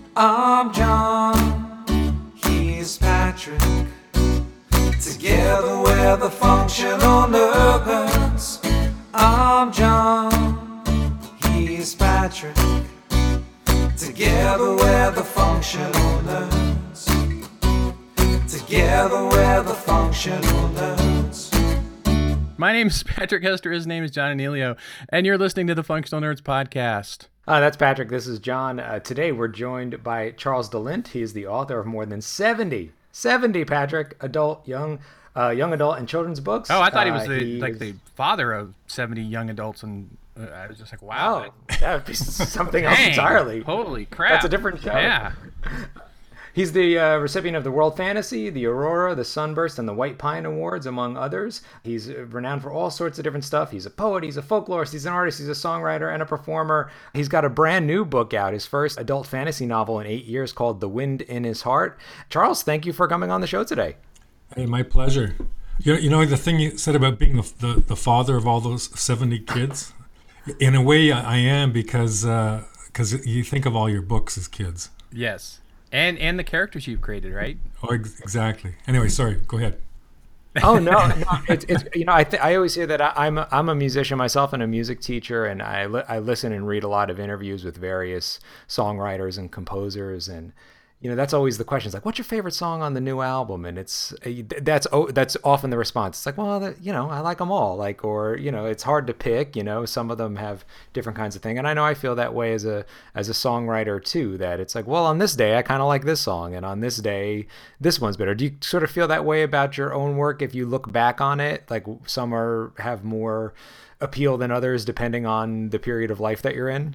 I'm John, he's Patrick. Together we're the functional nerds. I'm John, he's Patrick. Together we're the functional nerds. Together we're the functional nerds. My name is Patrick Hester. His name is John Anelio, and you're listening to the Functional Nerds podcast. That's Patrick. This is John. Today we're joined by Charles DeLint. He is the author of more than 70, Patrick, young adult, and children's books. Oh, I thought he was the father of 70 young adults, and I was just like, wow. Oh, that would be something else entirely. Holy crap. That's a different show. Yeah. He's the recipient of the World Fantasy, the Aurora, the Sunburst, and the White Pine Awards, among others. He's renowned for all sorts of different stuff. He's a poet, he's a folklorist, he's an artist, he's a songwriter, and a performer. He's got a brand new book out, his first adult fantasy novel in 8 years, called The Wind in His Heart. Charles, thank you for coming on the show today. Hey, my pleasure. You know the thing you said about being the father of all those 70 kids? In a way, I am, because you think of all your books as kids. Yes. And the characters you've created, right? Oh, exactly. Anyway, sorry. Go ahead. Oh no! It's I always hear that I'm a musician myself and a music teacher, and I listen and read a lot of interviews with various songwriters and composers, and that's always the question. It's like, what's your favorite song on the new album? And that's often the response. It's like, well, I like them all. It's hard to pick. Some of them have different kinds of thing, and I know I feel that way as a songwriter too. That it's like, well, on this day I kind of like this song, and on this day this one's better. Do you sort of feel that way about your own work if you look back on it? Like some have more appeal than others depending on the period of life that you're in?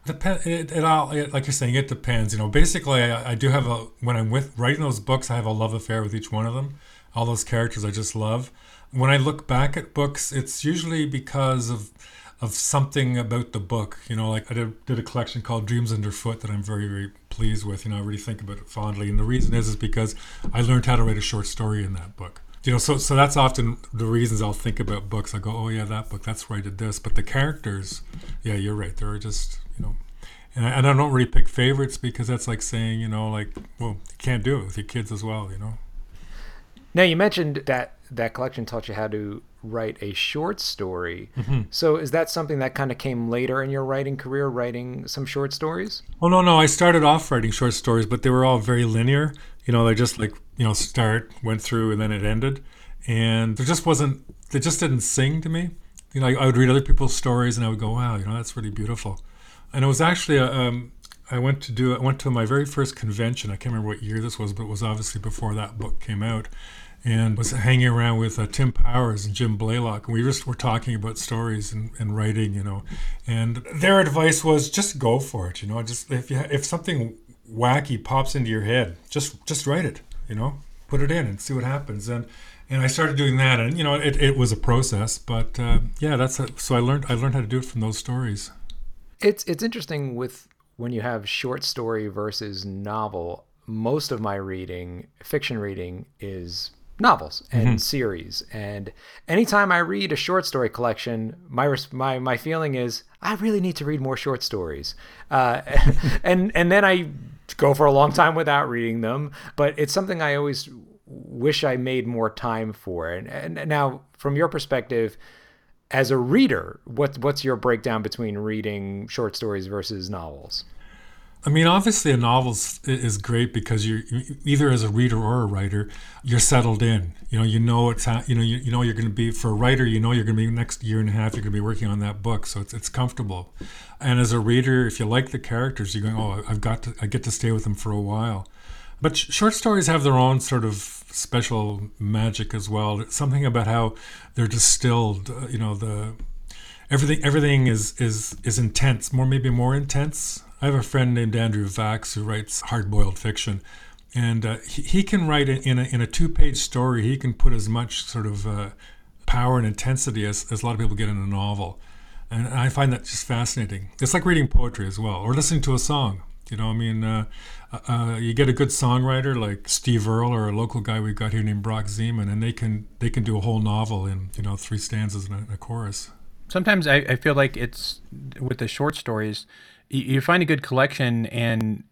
It all, like you're saying, it depends. Basically, I do have when I'm writing those books, I have a love affair with each one of them. All those characters I just love. When I look back at books, it's usually because of something about the book. Like I did a collection called Dreams Underfoot that I'm very, very pleased with. I really think about it fondly. And the reason is because I learned how to write a short story in that book. So that's often the reasons I'll think about books. I go, oh yeah, that book, that's where I did this. But the characters, yeah, you're right. They're just, and I don't really pick favorites because that's like saying, well, you can't do it with your kids as well, Now, you mentioned that collection taught you how to write a short story. Mm-hmm. So is that something that kind of came later in your writing career, writing some short stories? Oh, no. I started off writing short stories, but they were all very linear. They just went through and then it ended. And they just didn't sing to me. I would read other people's stories and I would go, wow, that's really beautiful. And it was actually I went to my very first convention. I can't remember what year this was, but it was obviously before that book came out, and was hanging around with Tim Powers and Jim Blaylock, and we just were talking about stories and writing, and their advice was just go for it, just if something wacky pops into your head, just write it, put it in and see what happens. And I started doing that, and it was a process, but so I learned how to do it from those stories. It's interesting when you have short story versus novel. Most of my fiction reading, is novels and series. And anytime I read a short story collection, my feeling is I really need to read more short stories. And then I go for a long time without reading them. But it's something I always wish I made more time for. And now, from your perspective, as a reader, what's your breakdown between reading short stories versus novels? I mean, obviously a novel is great because you're either as a reader or a writer, you're settled in. You're going to be, for a writer, you're going to be next year and a half, you're going to be working on that book, so it's comfortable. And as a reader, if you like the characters, you're going, oh, I get to stay with them for a while. But short stories have their own sort of special magic as well. It's something about how they're distilled. Everything is intense, maybe more intense. I have a friend named Andrew Vax who writes hard-boiled fiction, and he can write in a 2-page story. He can put as much sort of power and intensity as a lot of people get in a novel, and I find that just fascinating. It's like reading poetry as well, or listening to a song. You get a good songwriter like Steve Earle or a local guy we've got here named Brock Zeman, and they can do a whole novel in 3 stanzas and a chorus. Sometimes I feel like it's with the short stories, you find a good collection and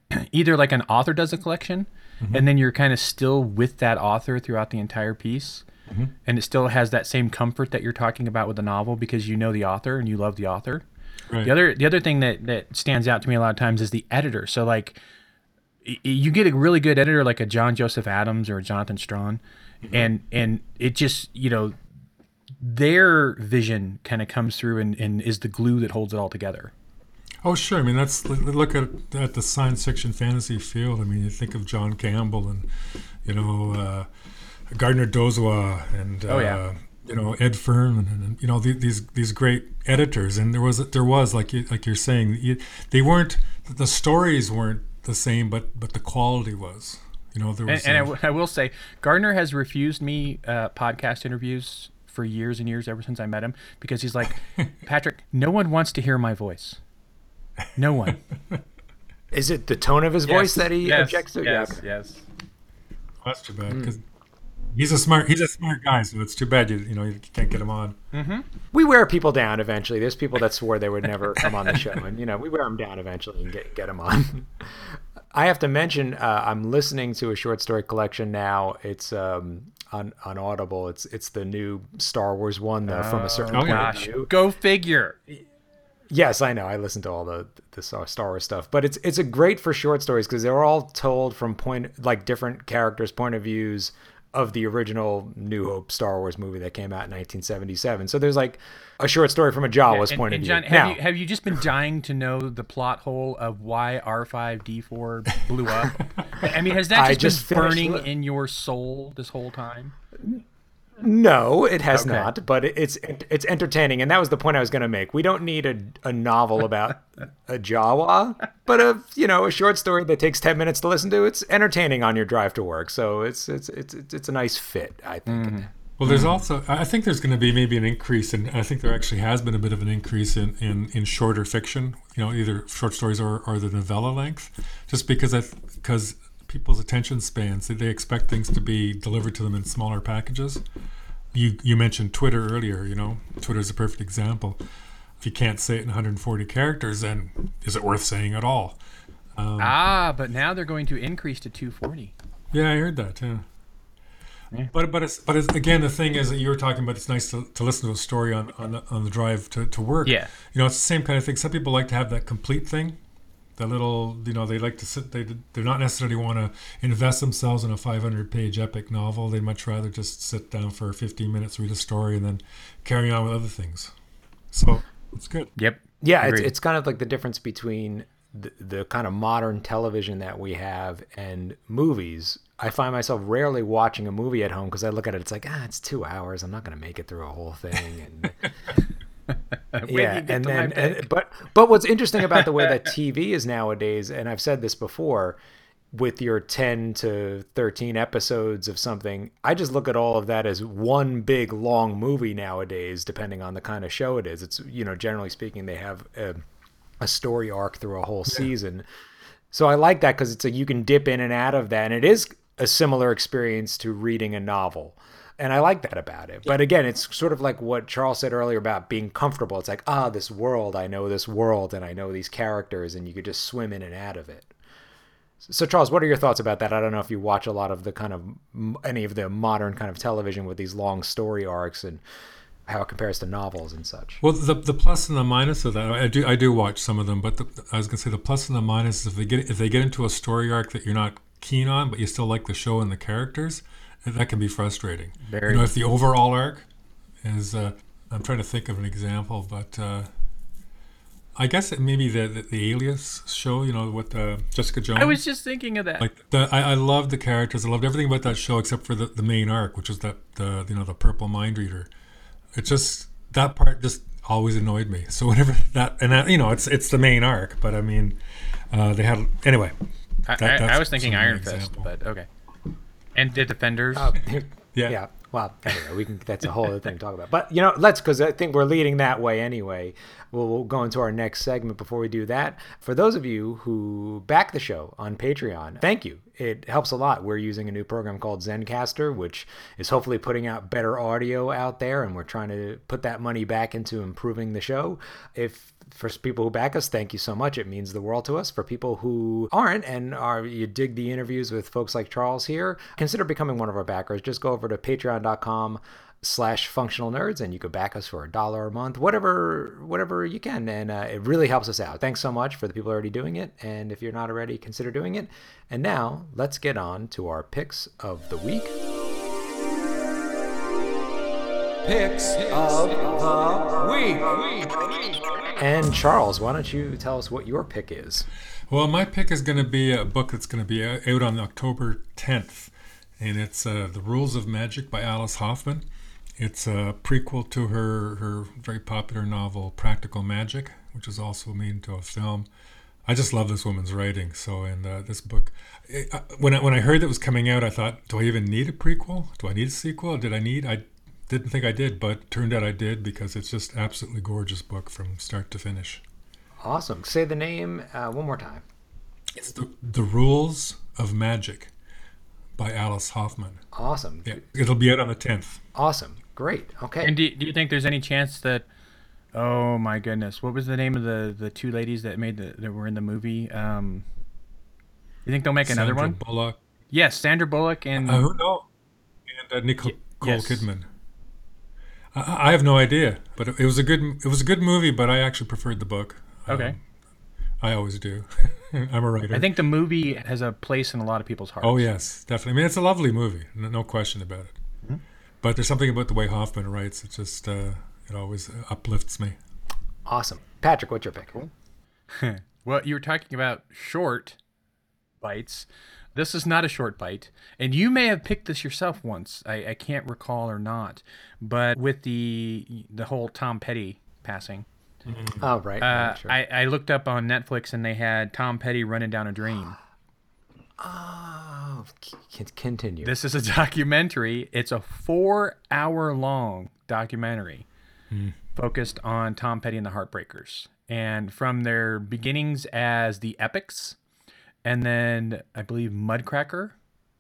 either like an author does a collection, and then you're kind of still with that author throughout the entire piece, and it still has that same comfort that you're talking about with the novel because you know the author and you love the author. Right. The other thing that stands out to me a lot of times is the editor. So like you get a really good editor like a John Joseph Adams or a Jonathan Strahan, and it just, you know, their vision kind of comes through and is the glue that holds it all together. Oh, sure. I mean, look at the science fiction fantasy field. I mean, you think of John Campbell and, you know, Gardner Dozois and you know, Ed Furman and you know these great editors. And there was like you're saying, they weren't, the stories weren't the same, but the quality was. You know, there was. And I will say, Gardner has refused me podcast interviews for years and years, ever since I met him, because he's like, Patrick, no one wants to hear my voice. No one. Is it the tone of his voice that he objects to? Yes. That's too bad because he's a smart guy, so it's too bad you can't get him on. We wear people down eventually. There's people that swore they would never come on the show, and you know, we wear them down eventually and get them on. I have to mention, I'm listening to a short story collection now. It's on Audible. It's the new Star Wars one from a certain point of view. Go figure. Yes, I know. I listen to all the Star Wars stuff, but it's a great for short stories because they're all told from different characters' point of views of the original New Hope Star Wars movie that came out in 1977. So there's like a short story from a Jawa's point of view. John, have you just been dying to know the plot hole of why R5-D4 blew up? I mean, has that just been burning in your soul this whole time? No, it has not, but it's entertaining, and that was the point I was going to make. We don't need a novel about a Jawa, but a short story that takes 10 minutes to listen to. It's entertaining on your drive to work, so it's a nice fit, I think. Well, there's also, I think there's going to be maybe an increase, and I think there actually has been a bit of an increase in shorter fiction, you know, either short stories or the novella length, just because people's attention spans, they expect things to be delivered to them in smaller packages. You mentioned Twitter earlier. You know, Twitter is a perfect example. If you can't say it in 140 characters, then is it worth saying at all? But now they're going to increase to 240. Yeah, I heard that. Yeah. But it's again, the thing is that you were talking about. It's nice to listen to a story on the drive to work. Yeah. You know, it's the same kind of thing. Some people like to have that complete thing. That little, you know, they like to sit. They're not necessarily want to invest themselves in a 500-page epic novel. They'd much rather just sit down for 15 minutes, read a story, and then carry on with other things. So it's good. Yep. Yeah, it's kind of like the difference between the kind of modern television that we have and movies. I find myself rarely watching a movie at home because I look at it. It's like, it's 2 hours. I'm not going to make it through a whole thing. And but what's interesting about the way that TV is nowadays, and I've said this before, with your 10 to 13 episodes of something, I just look at all of that as one big long movie nowadays, depending on the kind of show it is. It's, you know, generally speaking, they have a story arc through a whole season. So I like that because you can dip in and out of that, and it is a similar experience to reading a novel. And I like that about it. But again, it's sort of like what Charles said earlier about being comfortable. It's like, this world, I know this world, and I know these characters, and you could just swim in and out of it. So Charles, what are your thoughts about that? I don't know if you watch a lot of the kind of, any of the modern kind of television with these long story arcs and how it compares to novels and such. Well, the plus and the minus of that, I do watch some of them, but I was going to say the plus and the minus is if they get into a story arc that you're not keen on, but you still like the show and the characters, that can be frustrating. You know, if the overall arc is, I'm trying to think of an example, but I guess it maybe the Alias show, you know, with Jessica Jones. I was just thinking of that. Like I loved the characters. I loved everything about that show except for the main arc, which was the purple mind reader. It just, that part just always annoyed me. So whenever you know, it's the main arc, but I mean, they had, anyway. I was thinking Iron Fist, but okay. And the Defenders. Yeah. Well, anyway, that's a whole other thing to talk about. But, you know, because I think we're leading that way anyway. We'll go into our next segment. Before we do that, for those of you who back the show on Patreon, thank you. It helps a lot. We're using a new program called Zencastr, which is hopefully putting out better audio out there, and we're trying to put that money back into improving the show. If For people who back us, thank you so much. It means the world to us. For people who aren't and you dig the interviews with folks like Charles here, consider becoming one of our backers. Just go over to patreon.com/functional nerds and you can back us for $1 a month, whatever you can. And it really helps us out. Thanks so much for the people already doing it. And if you're not already, consider doing it. And now let's get on to our picks of the week. Picks of the week. And Charles, why don't you tell us what your pick is? Well, my pick is going to be a book that's going to be out on October 10th, and it's The Rules of Magic by Alice Hoffman. It's a prequel to her very popular novel Practical Magic, which is also made into a film. I just love this woman's writing. So, and this book, when I heard it was coming out, I thought, do I even need a prequel? Do I need a sequel? I didn't think I did, but turned out I did, because it's just absolutely gorgeous book from start to finish. Awesome. Say the name one more time. It's the Rules of Magic by Alice Hoffman. Awesome. Yeah, it'll be out on the 10th. Awesome. Great. Okay. And do you think there's any chance that, oh my goodness, what was the name of the two ladies that were in the movie? You think they'll make another one? Sandra Bullock. Yes, Sandra Bullock and Who knows? And Nicole yes. Kidman. I have no idea, but it was a good movie. But I actually preferred the book. Okay. I always do. I'm a writer. I think the movie has a place in a lot of people's hearts. Oh yes, definitely. I mean, it's a lovely movie, no question about it. Mm-hmm. But there's something about the way Hoffman writes. It just it always uplifts me. Awesome, Patrick. What's your pick? Cool. Well, you were talking about short bites. This is not a short bite, and you may have picked this yourself once. I can't recall or not, but with the whole Tom Petty passing. Mm-hmm. Oh, right. Sure. I looked up on Netflix and they had Tom Petty Running Down a Dream. Oh, continue. This is a documentary. It's a 4-hour-long documentary focused on Tom Petty and the Heartbreakers, and from their beginnings as the Epics. And then I believe Mudcracker.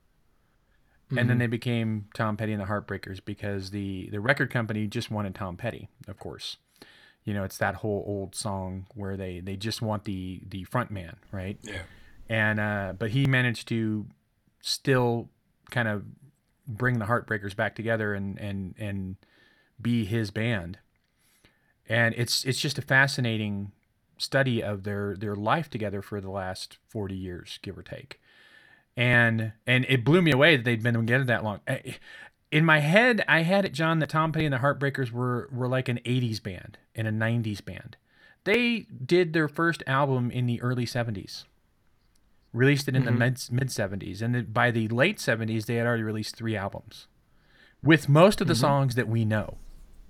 And then they became Tom Petty and the Heartbreakers because the record company just wanted Tom Petty, of course. You know, it's that whole old song where they just want the front man, right? Yeah. And but he managed to still kind of bring the Heartbreakers back together and be his band. And it's just a fascinating study of their life together for the last 40 years, give or take. And it blew me away that they'd been together that long. In my head, I had it, John, that Tom Petty and the Heartbreakers were like an 80s band and a 90s band. They did their first album in the early 70s, released it in the mid 70s, and by the late 70s, they had already released 3 albums with most of the songs that we know.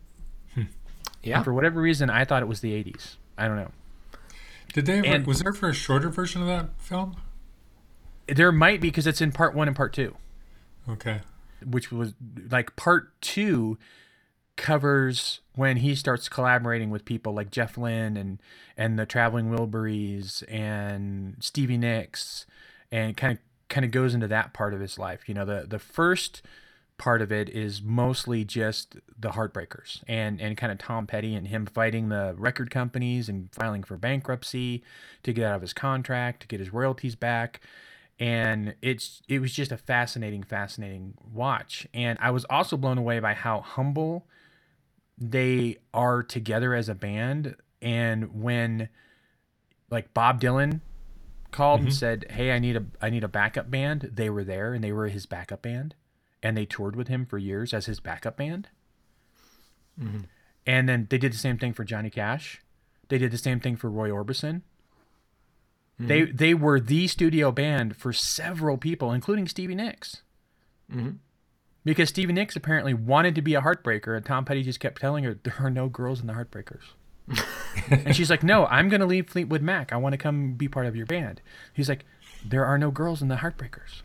Yeah. And for whatever reason, I thought it was the 80s. I don't know. Did they ever, was there for a shorter version of that film? There might be, because it's in part 1 and part 2. Okay. Which was like part 2 covers when he starts collaborating with people like Jeff Lynne and the Traveling Wilburys and Stevie Nicks, and kind of goes into that part of his life. You know, the first part of it is mostly just the Heartbreakers and kind of Tom Petty and him fighting the record companies and filing for bankruptcy to get out of his contract, to get his royalties back. And it was just a fascinating watch. And I was also blown away by how humble they are together as a band. And when like Bob Dylan called and said, "Hey, I need a backup band," they were there and they were his backup band. And they toured with him for years as his backup band. And then they did the same thing for Johnny Cash. They did the same thing for Roy Orbison. They were the studio band for several people, including Stevie Nicks. Because Stevie Nicks apparently wanted to be a Heartbreaker, and Tom Petty just kept telling her, there are no girls in the Heartbreakers. And she's like, no, I'm going to leave Fleetwood Mac. I want to come be part of your band. He's like, there are no girls in the Heartbreakers.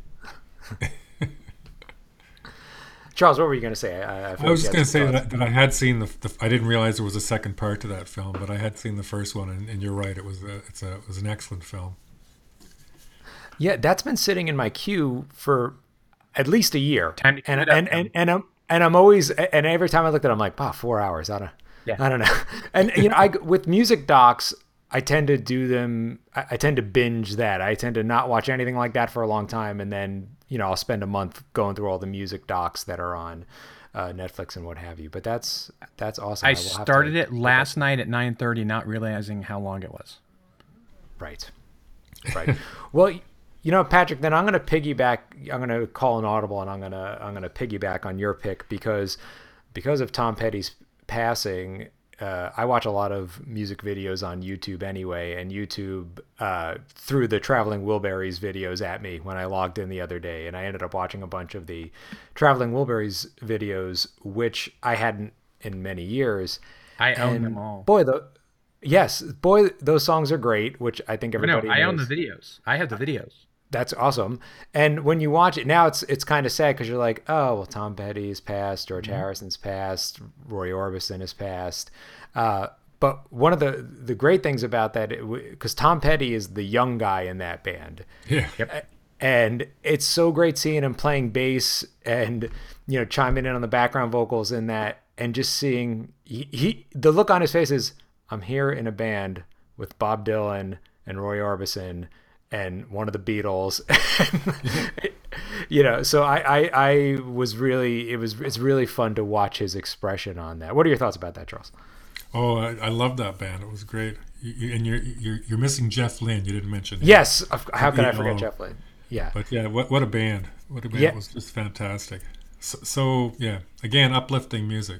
Charles, what were you going to say? I was just going to say that I had seen I didn't realize there was a second part to that film, but I had seen the first one, and you're right. It was an excellent film. Yeah, that's been sitting in my queue for at least a year. Time to and I'm always, and every time I look at it, I'm like, wow, 4 hours. I Yeah. I don't know. And I with music docs, I tend to do them. I tend to binge that. I tend to not watch anything like that for a long time, and then I'll spend a month going through all the music docs that are on Netflix and what have you. But that's awesome. I will have started to it last night at 9:30, not realizing how long it was. Right. Well, Patrick, then I'm going to piggyback. I'm going to call an audible, and I'm going to piggyback on your pick because of Tom Petty's passing. I watch a lot of music videos on YouTube anyway, and YouTube threw the Traveling Wilburys videos at me when I logged in the other day, and I ended up watching a bunch of the Traveling Wilburys videos, which I hadn't in many years. I own them all. Boy, those songs are great, which I think everybody knows. I own the videos. I have the videos. That's awesome. And when you watch it now, it's kind of sad because you're like, oh, well, Tom Petty's passed, George Harrison's passed, Roy Orbison has passed. But one of the great things about that, because Tom Petty is the young guy in that band. Yeah. Yep. And it's so great seeing him playing bass and, chiming in on the background vocals in that, and just seeing the look on his face is, I'm here in a band with Bob Dylan and Roy Orbison and one of the Beatles. So I was really, it's really fun to watch his expression on that. What are your thoughts about that, Charles? Oh, I love that band. It was great. And you're missing Jeff Lynne. You didn't mention him. Yes. How could I forget Jeff Lynne? Yeah. But yeah, what a band. What a band. Yeah. It was just fantastic. So yeah, again, uplifting music,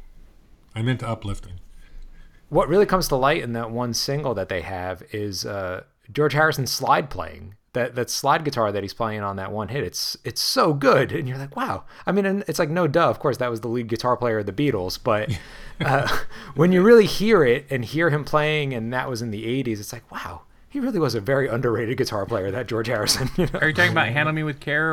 I'm into uplifting. What really comes to light in that one single that they have is George Harrison's slide playing. That slide guitar that he's playing on that one hit, it's so good, and you're like, wow. I mean, and it's like, no duh, of course that was the lead guitar player of the Beatles, but when you really hear it and hear him playing, and that was in the 80s, it's like, wow, he really was a very underrated guitar player, that George Harrison. Are you talking about "Handle Me with Care"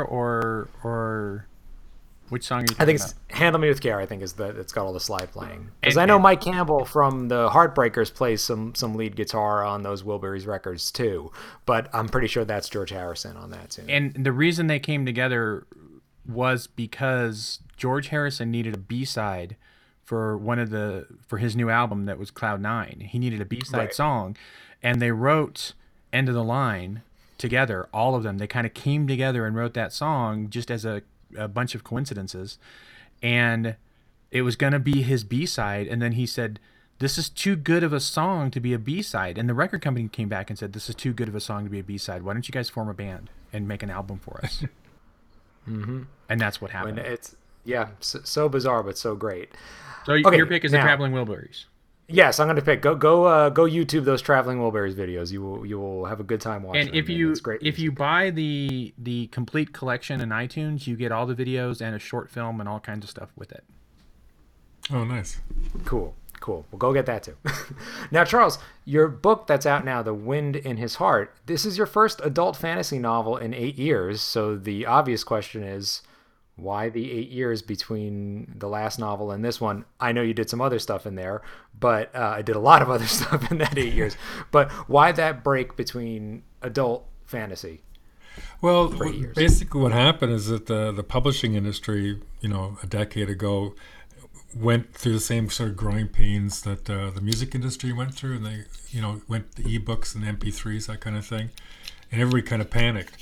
or which song are you talking I think about? it's "Handle Me with Care." I think is it's got all the slide playing, because I know Mike Campbell from the Heartbreakers plays some lead guitar on those Wilburys records too, but I'm pretty sure that's George Harrison on that too. And the reason they came together was because George Harrison needed a B-side for his new album that was Cloud 9. He needed a B-side song, and they wrote "End of the Line" together, all of them. They kind of came together and wrote that song just as a bunch of coincidences, and it was going to be his B-side, and then he said, this is too good of a song to be a B-side, and the record company came back and said, this is too good of a song to be a B-side. Why don't you guys form a band and make an album for us? Mm-hmm. And that's what happened. It's so bizarre but so great. So your pick is the Traveling Wilburys. Yes, I'm going to pick. Go YouTube those Traveling Wilburys videos. You will have a good time watching. And if you buy the complete collection in iTunes, you get all the videos and a short film and all kinds of stuff with it. Oh, nice. Cool. We'll go get that too. Now, Charles, your book that's out now, "The Wind in His Heart," this is your first adult fantasy novel in 8 years. So the obvious question is, why the 8 years between the last novel and this one? I know you did some other stuff in there, but I did a lot of other stuff in that 8 years. But why that break between adult fantasy? Well, basically what happened is that the publishing industry, a decade ago, went through the same sort of growing pains that the music industry went through, and they, went to ebooks and MP3s, that kind of thing, and everybody kind of panicked.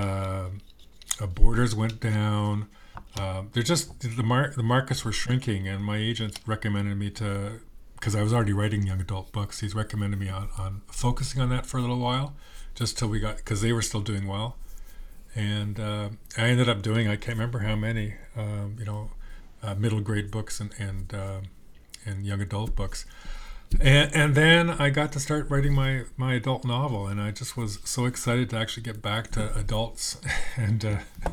Borders went down. They're just the markets were shrinking, and my agent recommended me because I was already writing young adult books. He's recommended me on focusing on that for a little while, just till because they were still doing well, and I ended up doing, I can't remember how many, middle grade books and young adult books. And then I got to start writing my adult novel, and I just was so excited to actually get back to adults and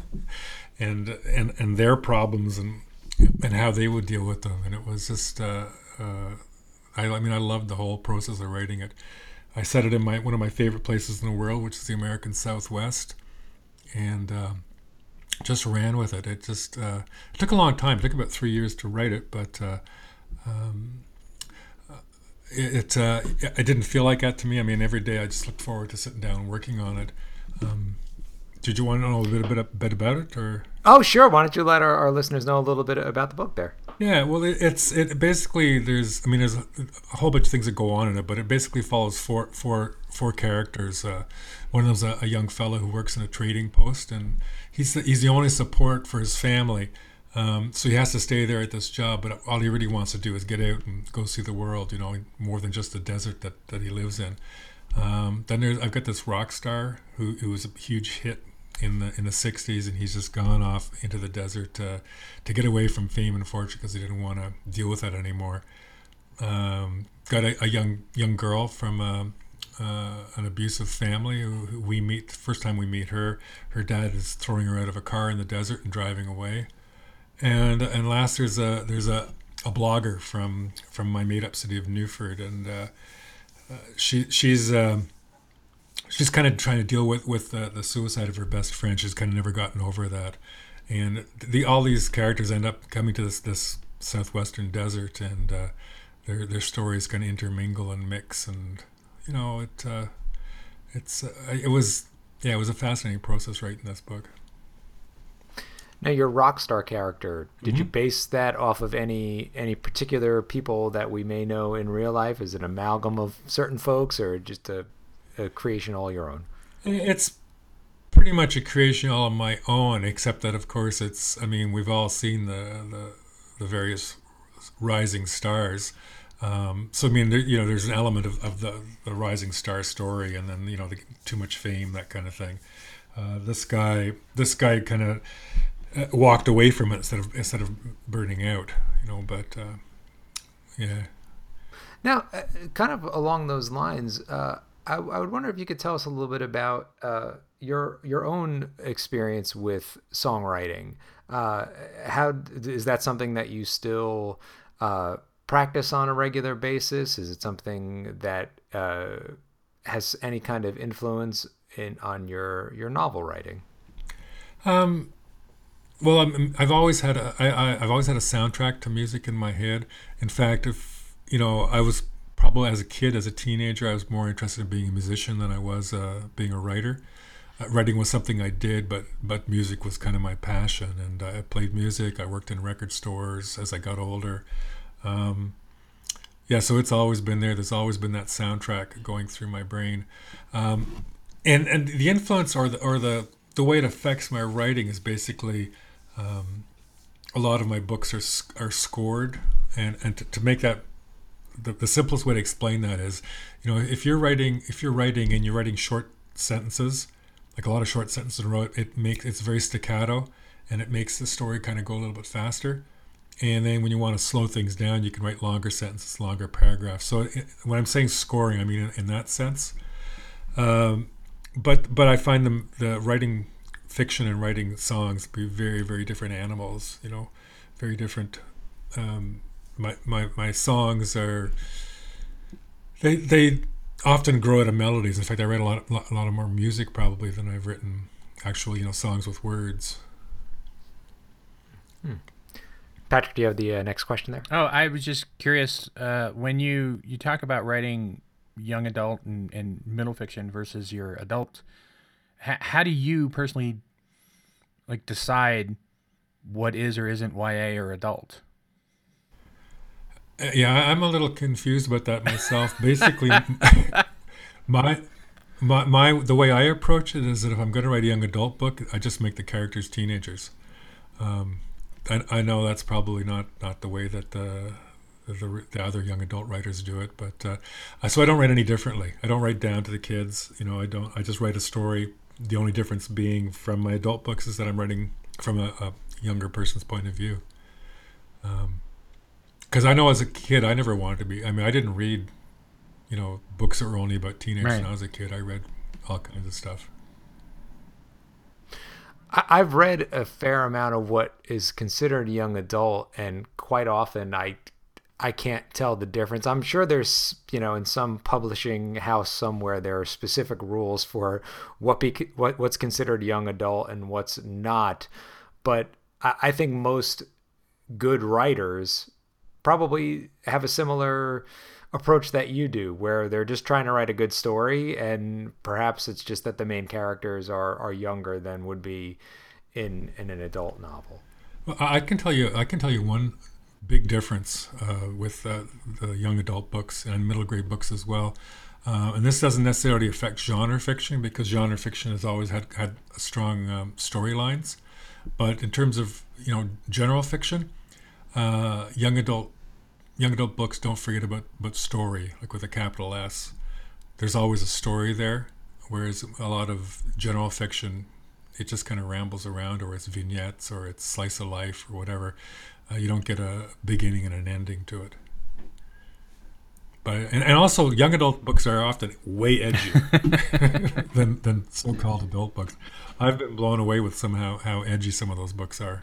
their problems and how they would deal with them. And it was just I loved the whole process of writing it. I set it in one of my favorite places in the world, which is the American Southwest, and just ran with it. It just it took a long time. It took about 3 years to write it, but it didn't feel like that to me. I mean, every day I just looked forward to sitting down and working on it. Did you want to know a bit about it, or? Oh, sure. Why don't you let our listeners know a little bit about the book there? Yeah, well, it basically there's a whole bunch of things that go on in it, but it basically follows four characters. One of them's a young fellow who works in a trading post, and he's the only support for his family. So he has to stay there at this job, but all he really wants to do is get out and go see the world, more than just the desert that he lives in. Then I've got this rock star who was a huge hit in the 60s, and he's just gone off into the desert to get away from fame and fortune because he didn't want to deal with that anymore. Got a young girl from an abusive family who we meet. The first time we meet her dad is throwing her out of a car in the desert and driving away. And last there's a blogger from my made up city of Newford, and she's kind of trying to deal with the suicide of her best friend. She's kind of never gotten over that, and all these characters end up coming to this southwestern desert, and their stories kind of intermingle and mix, and it was a fascinating process writing this book. Now, your rock star character, did you base that off of any particular people that we may know in real life? Is it an amalgam of certain folks, or just a creation all your own? It's pretty much a creation all of my own, except that, of course, we've all seen the various rising stars. There's an element of the rising star story, and then too much fame, that kind of thing. This guy kind of walked away from it instead of burning out, yeah. Now, kind of along those lines, I would wonder if you could tell us a little bit about your own experience with songwriting. How is that something that you still practice on a regular basis? Is it something that has any kind of influence on your novel writing? Well, I've always had a soundtrack to music in my head. In fact, I was probably as a teenager, I was more interested in being a musician than I was being a writer. Writing was something I did, but music was kind of my passion, and I played music. I worked in record stores as I got older. So it's always been there. There's always been that soundtrack going through my brain, and the influence or the way it affects my writing is basically. A lot of my books are scored, and to make that the simplest way to explain that is, if you're writing and you're writing short sentences, like a lot of short sentences in a row, it's very staccato, and it makes the story kind of go a little bit faster. And then when you want to slow things down, you can write longer sentences, longer paragraphs. So when I'm saying scoring, I mean in that sense. But I find the writing fiction and writing songs be very, very different animals, very different. My songs are, they often grow out of melodies. In fact, I write a lot of more music probably than I've written actual, songs with words. Patrick, do you have the next question there? Oh, I was just curious, when you talk about writing young adult and middle fiction versus your adult, how do you personally decide what is or isn't YA or adult? Yeah, I'm a little confused about that myself. Basically, my the way I approach it is that if I'm going to write a young adult book, I just make the characters teenagers. I know that's probably not the way that the other young adult writers do it, but so I don't write any differently. I don't write down to the kids. I just write a story. The only difference being from my adult books is that I'm writing from a younger person's point of view. Because I know as a kid, I never wanted to be. I didn't read, books that were only about teenagers. Right. When I was a kid, I read all kinds of stuff. I've read a fair amount of what is considered young adult, and quite often I can't tell the difference. I'm sure there's, in some publishing house somewhere, there are specific rules for what's considered young adult and what's not. But I think most good writers probably have a similar approach that you do, where they're just trying to write a good story, and perhaps it's just that the main characters are younger than would be in an adult novel. Well, I can tell you one big difference with the young adult books and middle grade books as well. And this doesn't necessarily affect genre fiction, because genre fiction has always had strong storylines. But in terms of general fiction, young adult books don't forget about story, like with a capital S. There's always a story there, whereas a lot of general fiction, it just kind of rambles around, or it's vignettes, or it's slice of life, or whatever. You don't get a beginning and an ending to it. But and also, young adult books are often way edgier than so-called adult books. I've been blown away with how edgy some of those books are.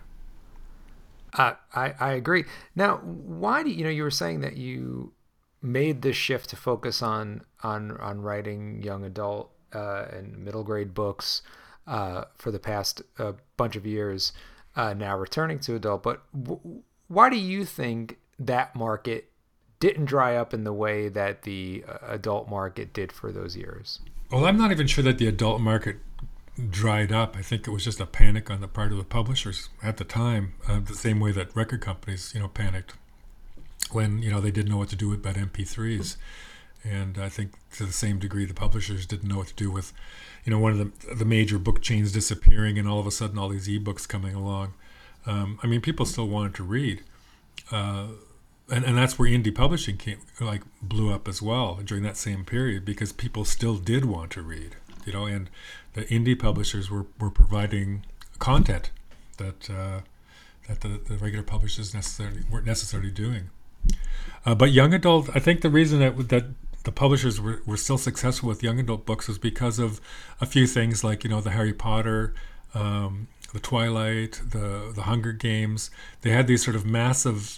I agree. Now, why do you were saying that you made this shift to focus on writing young adult and middle grade books for the past bunch of years, now returning to adult. But why do you think that market didn't dry up in the way that the adult market did for those years? Well, I'm not even sure that the adult market dried up. I think it was just a panic on the part of the publishers at the time, the same way that record companies, panicked when, they didn't know what to do about MP3s. And I think to the same degree, the publishers didn't know what to do with, one of the major book chains disappearing, and all of a sudden all these ebooks coming along. People still wanted to read. And that's where indie publishing blew up as well during that same period, because people still did want to read, and the indie publishers were providing content that the regular publishers weren't necessarily doing. But young adult, I think the reason that the publishers were still successful with young adult books was because of a few things, like the Harry Potter, the Twilight, the Hunger Games. They had these sort of massive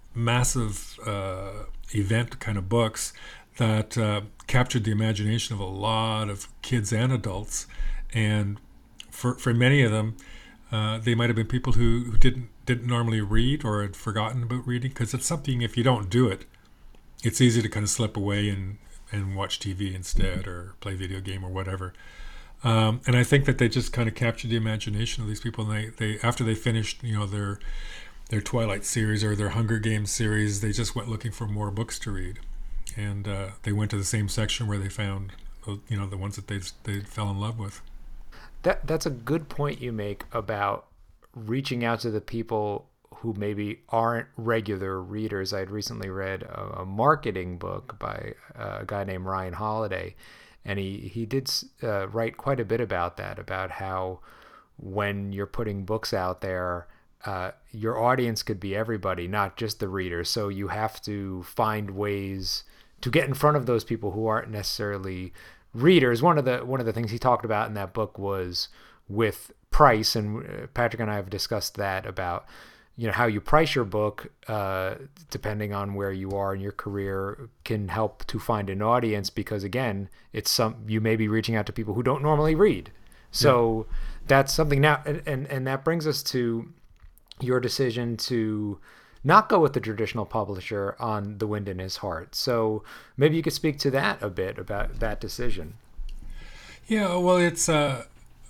event kind of books that captured the imagination of a lot of kids and adults. And for many of them, they might have been people who didn't normally read, or had forgotten about reading, because it's something, if you don't do it, it's easy to kind of slip away and watch TV instead, or play video game or whatever. And I think that they just kind of captured the imagination of these people. And they after they finished their Twilight series or their Hunger Games series, they just went looking for more books to read. And they went to the same section where they found the ones that they fell in love with. That's a good point you make about reaching out to the people who maybe aren't regular readers. I had recently read a marketing book by a guy named Ryan Holiday, and he did write quite a bit about that, about how when you're putting books out there, your audience could be everybody, not just the reader. So you have to find ways to get in front of those people who aren't necessarily readers. One of the things he talked about in that book was with price, and Patrick and I have discussed that, about how you price your book, depending on where you are in your career, can help to find an audience, because again, you may be reaching out to people who don't normally read. So that's something now, and that brings us to your decision to not go with the traditional publisher on The Wind in His Heart. So maybe you could speak to that a bit, about that decision. Yeah, well, it's not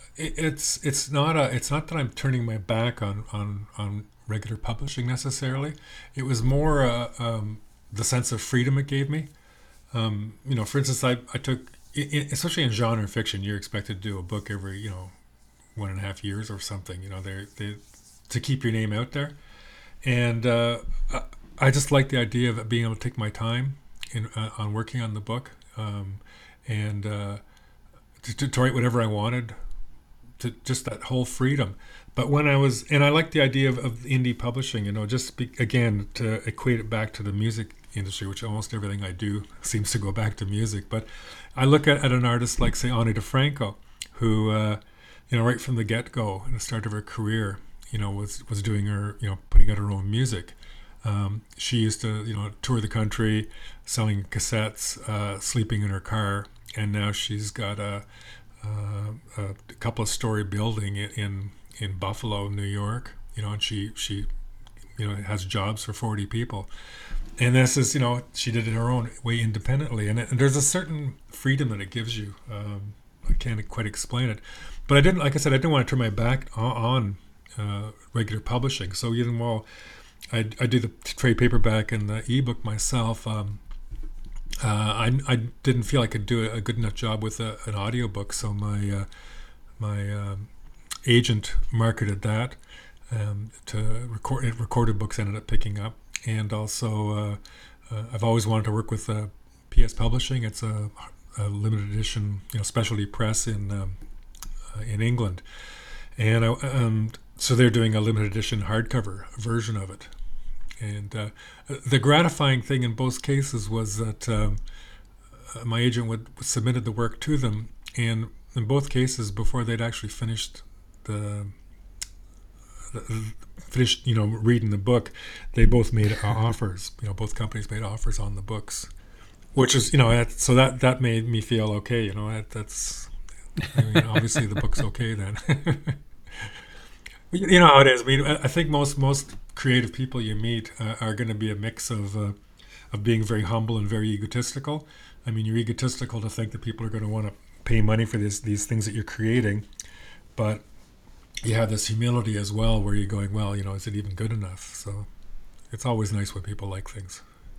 that I'm turning my back on regular publishing necessarily. It was more the sense of freedom it gave me. For instance, I took, especially in genre fiction, you're expected to do a book every 1.5 years or something. They to keep your name out there. And I just like the idea of being able to take my time on working on the book, and to write whatever I wanted, to just that whole freedom. But when I like the idea of indie publishing, again, to equate it back to the music industry, which almost everything I do seems to go back to music. But I look at an artist like, say, Ani DiFranco, who, right from the get-go, in the start of her career, was doing her, putting out her own music. She used to, tour the country, selling cassettes, sleeping in her car, and now she's got a couple of story building in Buffalo, New York. And she has jobs for 40 people. And this is, she did it her own way independently, and there's a certain freedom that it gives you. I can't quite explain it, but I didn't want to turn my back on regular publishing. So even while I do the trade paperback and the ebook myself. I didn't feel I could do a good enough job with an audiobook, so my agent marketed that to recorded books ended up picking up, and also I've always wanted to work with PS Publishing. It's a limited edition, specialty press in England, and so they're doing a limited edition hardcover version of it. And the gratifying thing in both cases was that my agent submitted the work to them, and in both cases, before they'd actually finished reading the book, they both made offers. Both companies made offers on the books, which is so that made me feel okay. That's obviously the book's okay then. You know how it is. I mean, I think most creative people you meet are going to be a mix of being very humble and very egotistical. I mean, you're egotistical to think that people are going to want to pay money for these things that you're creating, but you have this humility as well, where you're going, well, is it even good enough? So it's always nice when people like things.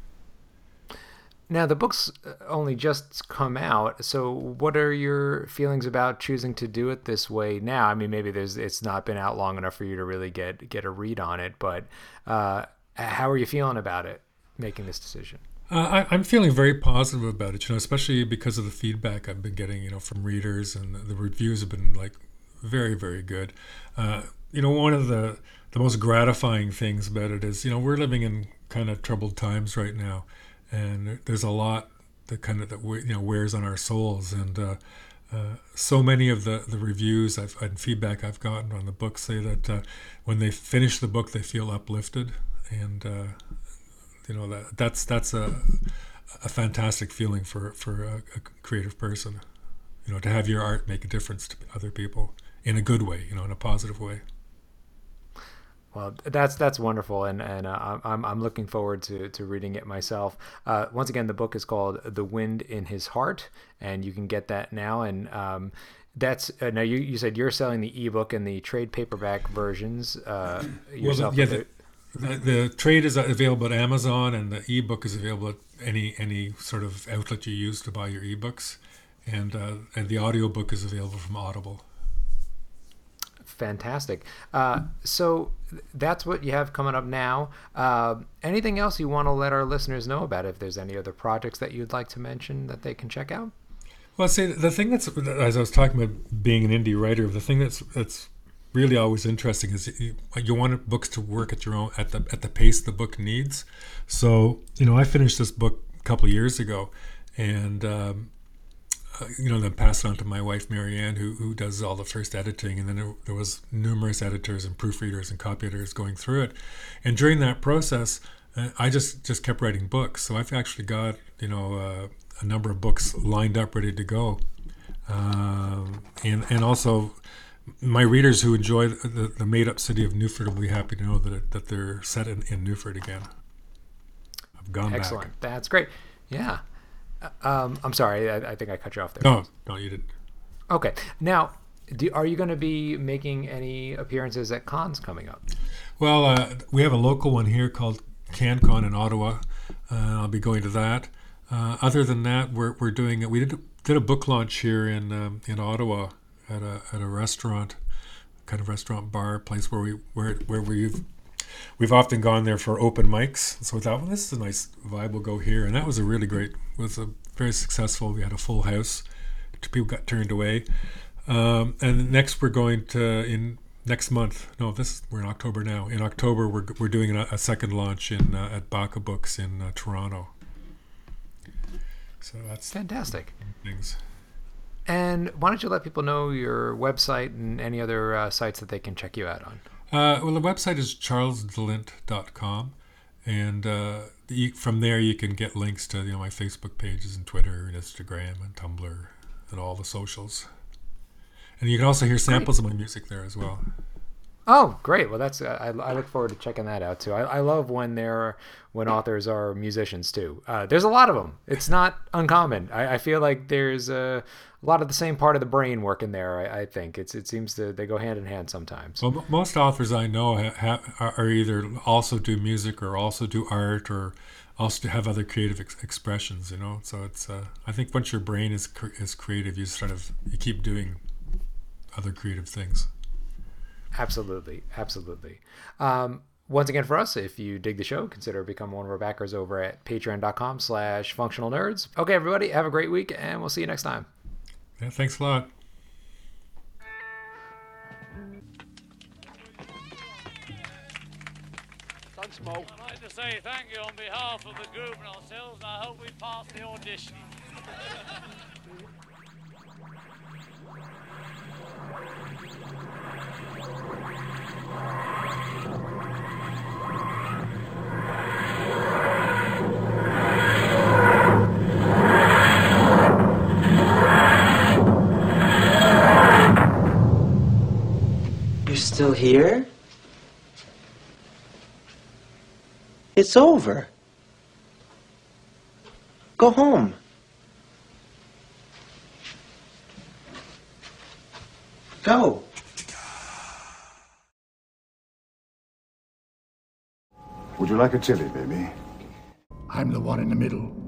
Now, the book's only just come out, so what are your feelings about choosing to do it this way now? I mean, maybe it's not been out long enough for you to really get a read on it, but how are you feeling about it, making this decision? I'm feeling very positive about it, especially because of the feedback I've been getting, from readers, and the reviews have been very, very good. One of the most gratifying things about it is, we're living in kind of troubled times right now. And there's a lot that wears on our souls, and so many of the reviews and feedback I've gotten on the book say that when they finish the book, they feel uplifted, and that's a fantastic feeling for a creative person, to have your art make a difference to other people in a good way, in a positive way. Well, that's wonderful, and I'm looking forward to reading it myself. Once again, the book is called The Wind in His Heart, and you can get that now. And that's now you said you're selling the ebook and the trade paperback versions yourself. The trade is available at Amazon, and the ebook is available at any sort of outlet you use to buy your ebooks, and the audiobook is available from Audible. Fantastic. So that's what you have coming up now. Anything else you want to let our listeners know about? If there's any other projects that you'd like to mention that they can check out? Well, see, the thing that's, as I was talking about being an indie writer, the thing that's really always interesting is you want books to work at the pace the book needs. So I finished this book a couple of years ago, and then passed it on to my wife, Marianne, who does all the first editing. And then there was numerous editors and proofreaders and copy editors going through it. And during that process, I just kept writing books. So I've actually got, a number of books lined up, ready to go. And also my readers who enjoy the made-up city of Newford will be happy to know that they're set in Newford again. I've gone back. Excellent. That's great. Yeah. I'm sorry, I think I cut you off there. No, you didn't. Okay. Now, are you going to be making any appearances at cons coming up? Well, we have a local one here called CanCon in Ottawa. I'll be going to that. Other than that, we're doing it. We did a book launch here in Ottawa at a restaurant, kind of restaurant bar place where we've often gone there for open mics. So we thought, well, this is a nice vibe. We'll go here, and that was was very successful. We had a full house. People got turned away. And next we're going to next month. No, we're in October now. In October we're doing a second launch at Baka Books in Toronto. So that's fantastic. Things. And why don't you let people know your website and any other sites that they can check you out on? Well, the website is charlesdelint.com, and from there you can get links to my Facebook pages and Twitter and Instagram and Tumblr and all the socials. And you can also hear samples of my music there as well. Oh, great. Well, that's I look forward to checking that out too. I love when authors are musicians too. There's a lot of them. It's not uncommon. I feel like there's a lot of the same part of the brain working there. I think it seems they go hand in hand sometimes. Well, most authors I know are either also do music or also do art or also have other creative expressions. You know, so it's I think once your brain is creative, you keep doing other creative things. Absolutely. Once again, for us, if you dig the show, consider becoming one of our backers over at patreon.com/functionalnerds. Okay, everybody, have a great week, and we'll see you next time. Yeah, thanks a lot. Thanks, Mo. I'd like to say thank you on behalf of the group and ourselves, and I hope we pass the audition. You're still here? It's over. Go home. Go. Would you like a chili, baby? I'm the one in the middle.